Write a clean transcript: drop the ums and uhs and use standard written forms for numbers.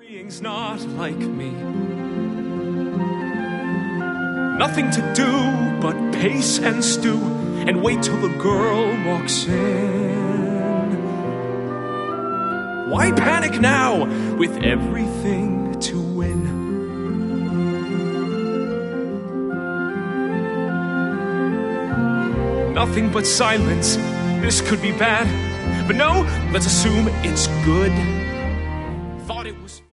Being's not like me. Nothing to do but pace and stew and wait till the girl walks in. Why panic now with everything to win? Nothing but silence. This could be bad. But no, let's assume it's good.